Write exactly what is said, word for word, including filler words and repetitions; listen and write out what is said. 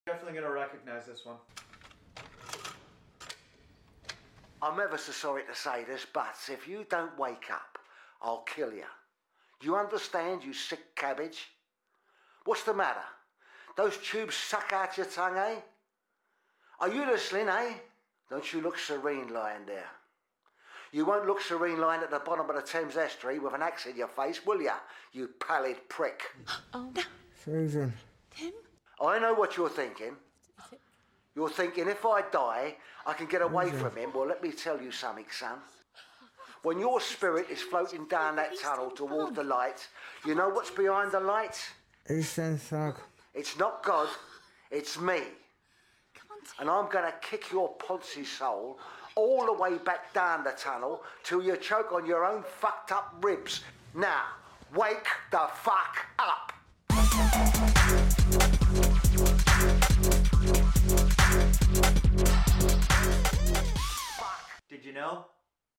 Definitely gonna recognize this one. I'm ever so sorry to say this, but if you don't wake up, I'll kill you. You understand, you sick cabbage? What's the matter? Those tubes suck out your tongue, eh? Are you listening, eh? Don't you look serene lying there? You won't look serene lying at the bottom of the Thames estuary with an axe in your face, will ya? You pallid prick. Oh, Susan. Tim? I know what you're thinking. You're thinking if I die, I can get away from him. Well, let me tell you something, son. When your spirit is floating down that tunnel towards the light, you know what's behind the light? Eastern Thug. It's not God, it's me. Come on, Tim. And I'm gonna kick your Ponzi soul all the way back down the tunnel till you choke on your own fucked up ribs. Now, wake the fuck up. Did you know?